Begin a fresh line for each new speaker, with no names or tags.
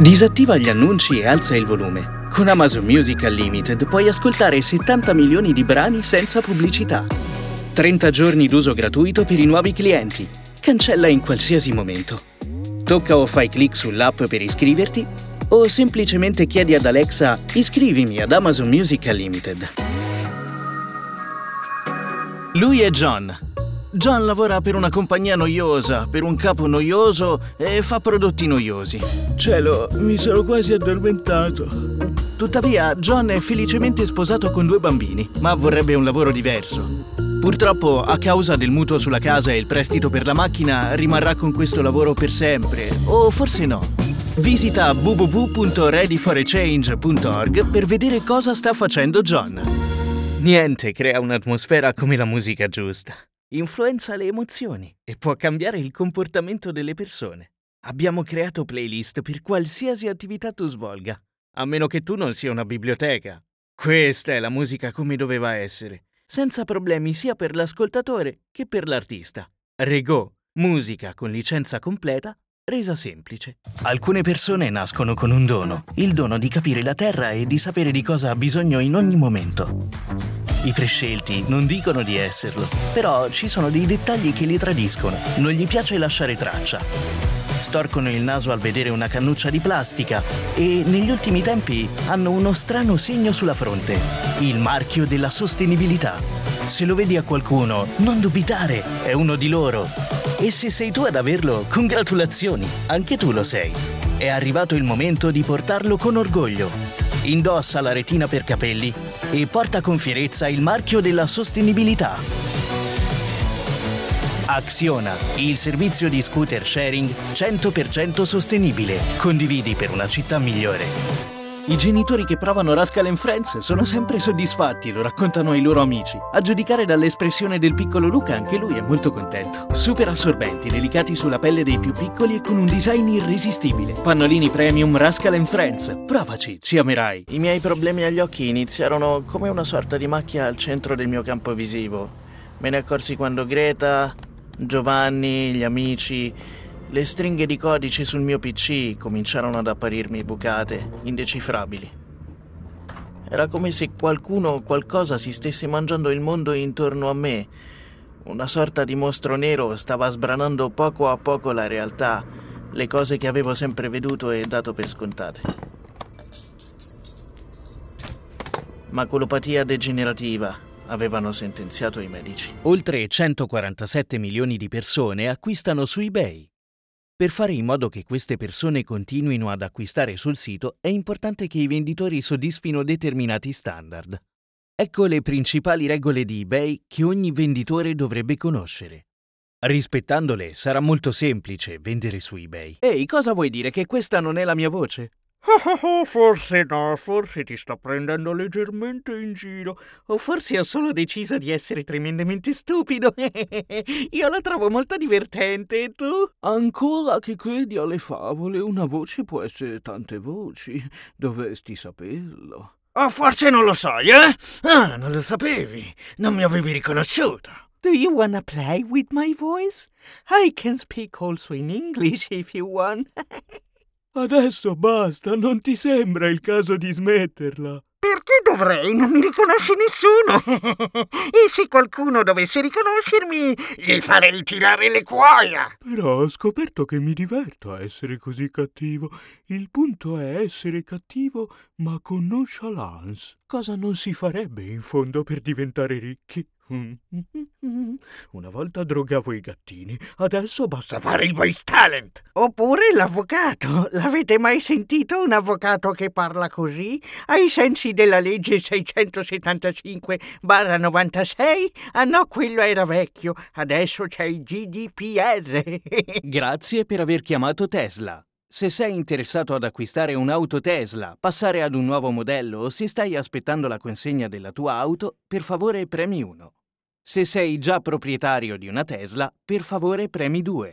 Disattiva gli annunci e alza il volume. Con Amazon Music Unlimited puoi ascoltare 70 milioni di brani senza pubblicità. 30 giorni d'uso gratuito per i nuovi clienti. Cancella in qualsiasi momento. Tocca o fai clic sull'app per iscriverti o semplicemente chiedi ad Alexa iscrivimi ad Amazon Music Unlimited. Lui è John. John lavora per una compagnia noiosa, per un capo noioso e fa prodotti noiosi. Cielo, mi sono quasi addormentato. Tuttavia, John è felicemente sposato con 2 bambini, ma vorrebbe un lavoro diverso. Purtroppo, a causa del mutuo sulla casa e il prestito per la macchina, rimarrà con questo lavoro per sempre, o forse no. Visita www.readyforachange.org per vedere cosa sta facendo John. Niente crea un'atmosfera come la musica giusta. Influenza le emozioni e può cambiare il comportamento delle persone. Abbiamo creato playlist per qualsiasi attività tu svolga, a meno che tu non sia una biblioteca. Questa è la musica come doveva essere, senza problemi sia per l'ascoltatore che per l'artista. Rego, musica con licenza completa, resa semplice. Alcune persone nascono con un dono, il dono di capire la terra e di sapere di cosa ha bisogno in ogni momento. I prescelti non dicono di esserlo, però ci sono dei dettagli che li tradiscono. Non gli piace lasciare traccia. Storcono il naso al vedere una cannuccia di plastica e negli ultimi tempi hanno uno strano segno sulla fronte, il marchio della sostenibilità. Se lo vedi a qualcuno, non dubitare, è uno di loro. E se sei tu ad averlo, congratulazioni, anche tu lo sei. È arrivato il momento di portarlo con orgoglio. Indossa la retina per capelli e porta con fierezza il marchio della sostenibilità. Acciona, il servizio di scooter sharing 100% sostenibile. Condividi per una città migliore. I genitori che provano Rascal & Friends sono sempre soddisfatti, lo raccontano ai loro amici. A giudicare dall'espressione del piccolo Luca, anche lui è molto contento. Super assorbenti, delicati sulla pelle dei più piccoli e con un design irresistibile. Pannolini premium Rascal & Friends. Provaci, ci amerai. I miei problemi agli occhi iniziarono come una sorta di macchia al centro del mio campo visivo. Me ne accorsi quando Greta, Giovanni, gli amici, le stringhe di codice sul mio PC cominciarono ad apparirmi bucate, indecifrabili. Era come se qualcuno o qualcosa si stesse mangiando il mondo intorno a me. Una sorta di mostro nero stava sbranando poco a poco la realtà, le cose che avevo sempre veduto e dato per scontate. Maculopatia degenerativa, avevano sentenziato i medici. Oltre 147 milioni di persone acquistano su eBay. Per fare in modo che queste persone continuino ad acquistare sul sito, è importante che i venditori soddisfino determinati standard. Ecco le principali regole di eBay che ogni venditore dovrebbe conoscere. Rispettandole, sarà molto semplice vendere su eBay. Ehi, cosa vuoi dire? Che questa non è la mia voce?
Forse no, forse ti sto prendendo leggermente in giro.
O forse ho solo deciso di essere tremendamente stupido. Io la trovo molto divertente, e tu?
Ancora che credi alle favole, una voce può essere tante voci. Dovresti saperlo.
O forse non lo sai, eh? Ah, non lo sapevi. Non mi avevi riconosciuto.
Do you wanna play with my voice? I can speak also in English if you want.
Adesso basta, non ti sembra il caso di smetterla?
Perché dovrei? Non mi riconosce nessuno. E se qualcuno dovesse riconoscermi, gli farei tirare le cuoia.
Però ho scoperto che mi diverto a essere così cattivo. Il punto è essere cattivo, ma con nonchalance. Cosa non si farebbe, in fondo, per diventare ricchi? Una volta drogavo i gattini, adesso basta
Fare il voice talent.
Oppure l'avvocato. L'avete mai sentito un avvocato che parla così? Ai sensi della legge 675/96? Ah no, quello era vecchio. Adesso c'è il GDPR.
Grazie per aver chiamato Tesla. Se sei interessato ad acquistare un'auto Tesla, passare ad un nuovo modello o se stai aspettando la consegna della tua auto, per favore premi 1. Se sei già proprietario di una Tesla, per favore premi 2.